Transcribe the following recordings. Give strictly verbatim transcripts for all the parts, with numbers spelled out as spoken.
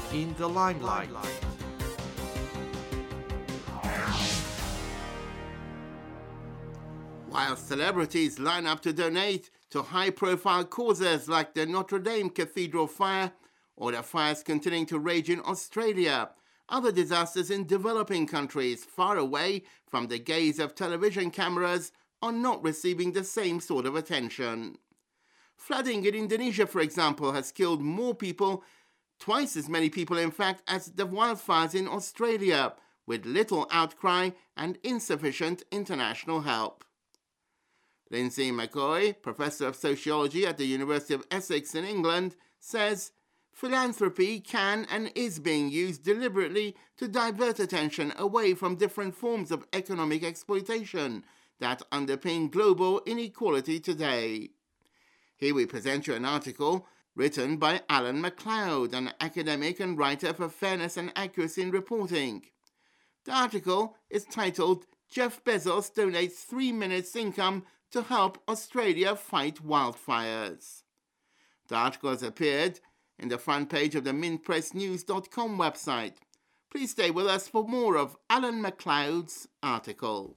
in the limelight. While celebrities line up to donate to high-profile causes like the Notre Dame Cathedral fire or the fires continuing to rage in Australia, other disasters in developing countries far away from the gaze of television cameras are not receiving the same sort of attention. Flooding in Indonesia, for example, has killed more people, twice as many people in fact, as the wildfires in Australia, with little outcry and insufficient international help. Lindsay McCoy, Professor of Sociology at the University of Essex in England, says philanthropy can and is being used deliberately to divert attention away from different forms of economic exploitation that underpin global inequality today. Here we present you an article written by Alan MacLeod, an academic and writer for fairness and accuracy in reporting. The article is titled "Jeff Bezos Donates Three Minutes Income to Help Australia Fight Wildfires." The article has appeared in the front page of the mint press news dot com website. Please stay with us for more of Alan MacLeod's article.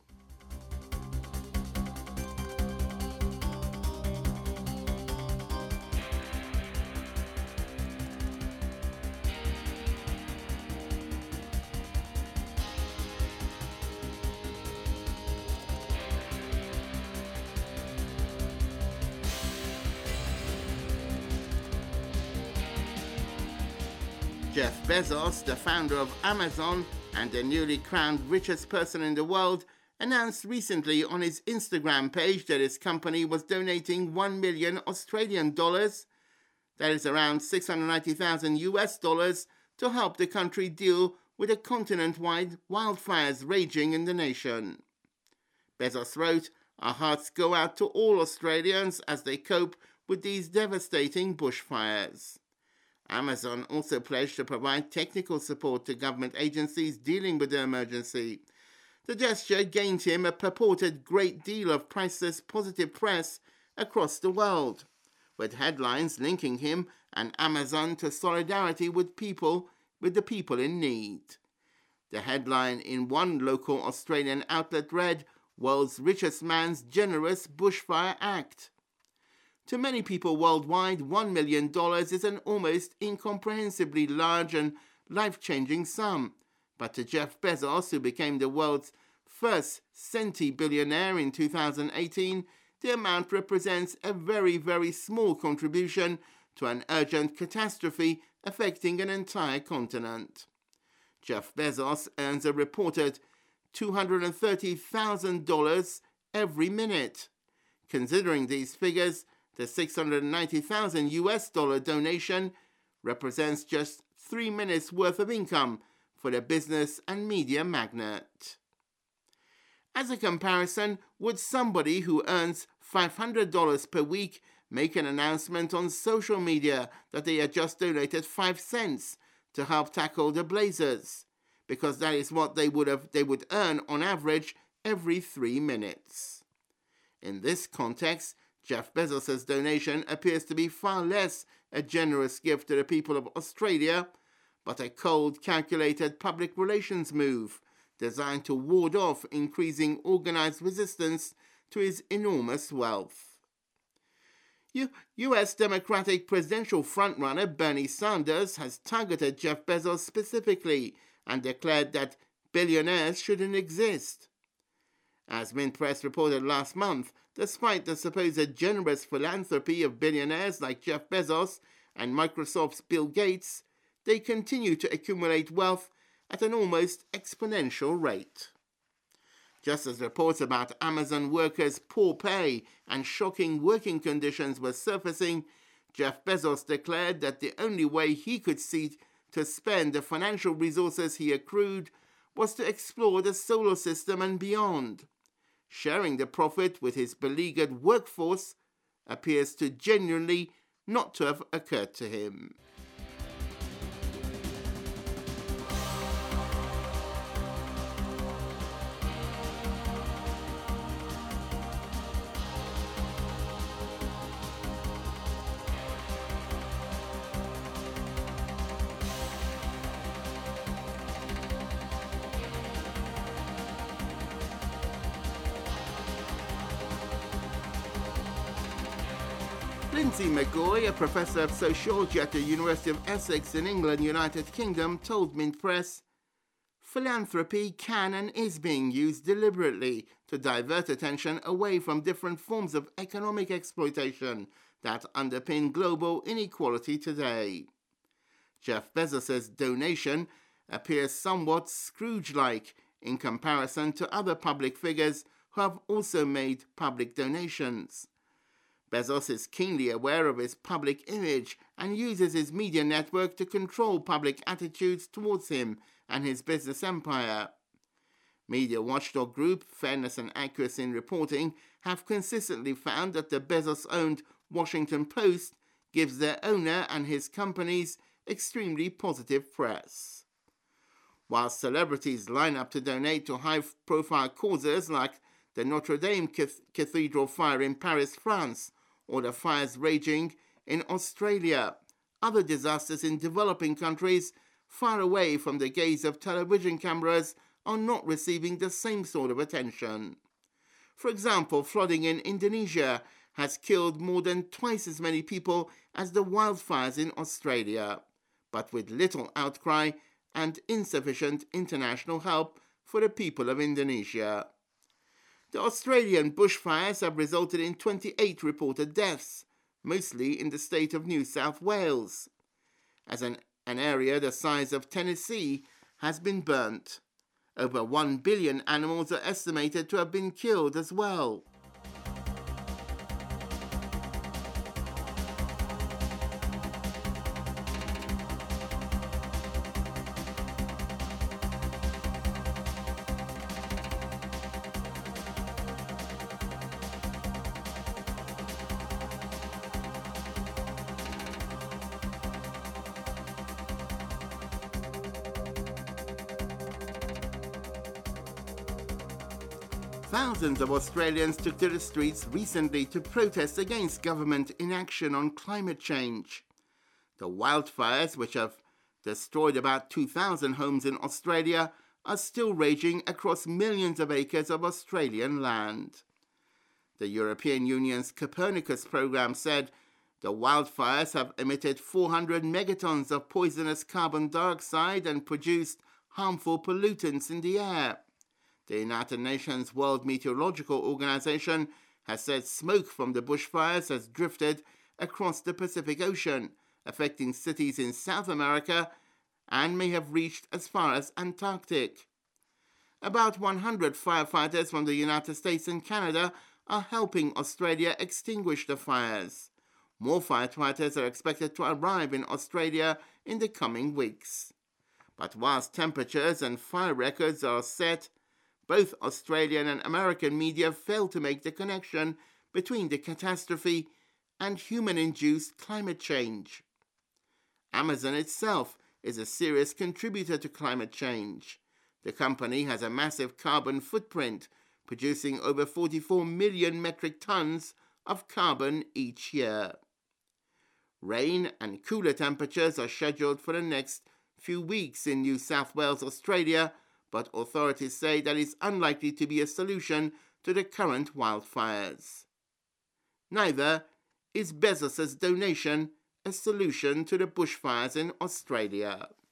Jeff Bezos, the founder of Amazon and the newly crowned richest person in the world, announced recently on his Instagram page that his company was donating one million Australian dollars, that is around six hundred ninety thousand U S dollars, to help the country deal with the continent-wide wildfires raging in the nation. Bezos wrote, "Our hearts go out to all Australians as they cope with these devastating bushfires." Amazon also pledged to provide technical support to government agencies dealing with the emergency. The gesture gained him a purported great deal of priceless positive press across the world, with headlines linking him and Amazon to solidarity with people, with the people in need. The headline in one local Australian outlet read, "World's Richest Man's Generous Bushfire Act." To many people worldwide, one million dollars is an almost incomprehensibly large and life-changing sum. But to Jeff Bezos, who became the world's first centi-billionaire in two thousand eighteen, the amount represents a very, very small contribution to an urgent catastrophe affecting an entire continent. Jeff Bezos earns a reported two hundred thirty thousand dollars every minute. Considering these figures, the six hundred ninety thousand U S dollar donation represents just three minutes worth of income for the business and media magnate. As a comparison, would somebody who earns five hundred dollars per week make an announcement on social media that they had just donated five cents to help tackle the blazers? Because that is what they would have they would earn on average every three minutes. In this context, Jeff Bezos' donation appears to be far less a generous gift to the people of Australia, but a cold, calculated public relations move designed to ward off increasing organized resistance to his enormous wealth. U- U.S. Democratic presidential frontrunner Bernie Sanders has targeted Jeff Bezos specifically and declared that billionaires shouldn't exist. As Mint Press reported last month, despite the supposed generous philanthropy of billionaires like Jeff Bezos and Microsoft's Bill Gates, they continue to accumulate wealth at an almost exponential rate. Just as reports about Amazon workers' poor pay and shocking working conditions were surfacing, Jeff Bezos declared that the only way he could see to spend the financial resources he accrued was to explore the solar system and beyond. Sharing the profit with his beleaguered workforce appears to genuinely not to have occurred to him. Lindsay McGoy, a professor of sociology at the University of Essex in England, United Kingdom, told Mint Press, philanthropy can and is being used deliberately to divert attention away from different forms of economic exploitation that underpin global inequality today. Jeff Bezos' donation appears somewhat Scrooge-like in comparison to other public figures who have also made public donations. Bezos is keenly aware of his public image and uses his media network to control public attitudes towards him and his business empire. Media watchdog group Fairness and Accuracy in Reporting have consistently found that the Bezos-owned Washington Post gives their owner and his companies extremely positive press. While celebrities line up to donate to high-profile causes like the Notre Dame Cathedral fire in Paris, France, or the fires raging in Australia, other disasters in developing countries far away from the gaze of television cameras are not receiving the same sort of attention. For example, flooding in Indonesia has killed more than twice as many people as the wildfires in Australia, but with little outcry and insufficient international help for the people of Indonesia. The Australian bushfires have resulted in twenty-eight reported deaths, mostly in the state of New South Wales, as an, an area the size of Tennessee has been burnt. Over one billion animals are estimated to have been killed as well. Thousands of Australians took to the streets recently to protest against government inaction on climate change. The wildfires, which have destroyed about two thousand homes in Australia, are still raging across millions of acres of Australian land. The European Union's Copernicus programme said the wildfires have emitted four hundred megatons of poisonous carbon dioxide and produced harmful pollutants in the air. The United Nations World Meteorological Organization has said smoke from the bushfires has drifted across the Pacific Ocean, affecting cities in South America and may have reached as far as Antarctic. About one hundred firefighters from the United States and Canada are helping Australia extinguish the fires. More firefighters are expected to arrive in Australia in the coming weeks. But whilst temperatures and fire records are set, both Australian and American media fail to make the connection between the catastrophe and human-induced climate change. Amazon itself is a serious contributor to climate change. The company has a massive carbon footprint, producing over forty-four million metric tons of carbon each year. Rain and cooler temperatures are scheduled for the next few weeks in New South Wales, Australia, but authorities say that is unlikely to be a solution to the current wildfires. Neither is Bezos' donation a solution to the bushfires in Australia.